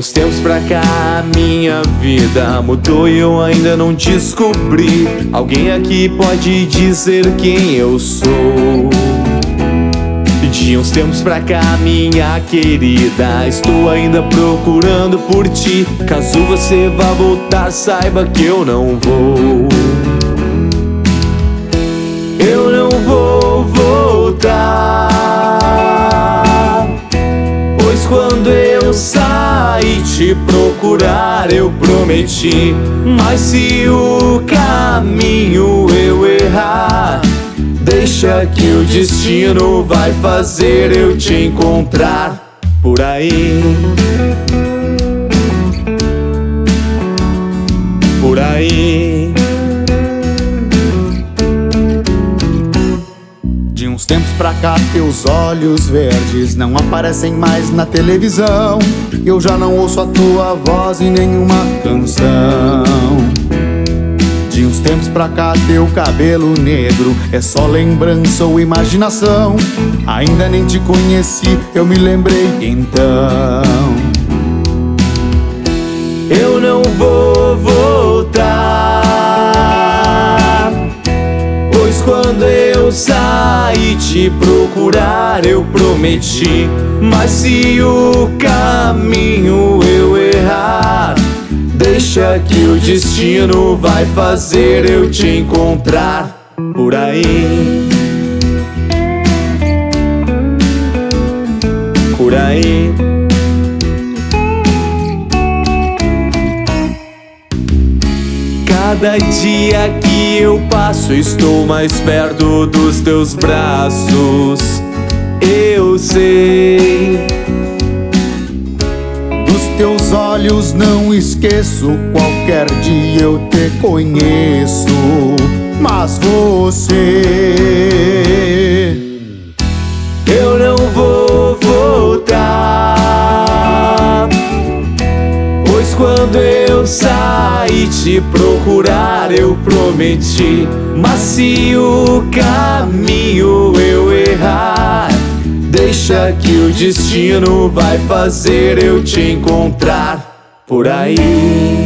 uns tempos pra cá minha vida mudou e eu ainda não descobri. Alguém aqui pode dizer quem eu sou? De uns tempos pra cá, minha querida, estou ainda procurando por ti. Caso você vá voltar, saiba que eu não vou. Eu não vou voltar, pois quando eu saí te procurar eu prometi. Mas se o caminho eu errar, deixa que o destino vai fazer eu te encontrar por aí. Por aí. De uns tempos pra cá teus olhos verdes não aparecem mais na televisão. Eu já não ouço a tua voz em nenhuma canção. De uns tempos pra cá teu cabelo negro é só lembrança ou imaginação. Ainda nem te conheci, eu me lembrei então. Eu não vou voltar, pois quando eu saí te procurar eu prometi. Mas se o caminho eu errar, deixa que o destino vai fazer eu te encontrar por aí. Por aí. Cada dia que eu passo estou mais perto dos teus braços. Eu sei, dos teus olhos não esqueço, qualquer dia eu te conheço. Mas você, eu não vou voltar, pois quando eu saí te procurar eu prometi. Mas se o caminho eu errar, deixa que o destino vai fazer eu te encontrar por aí.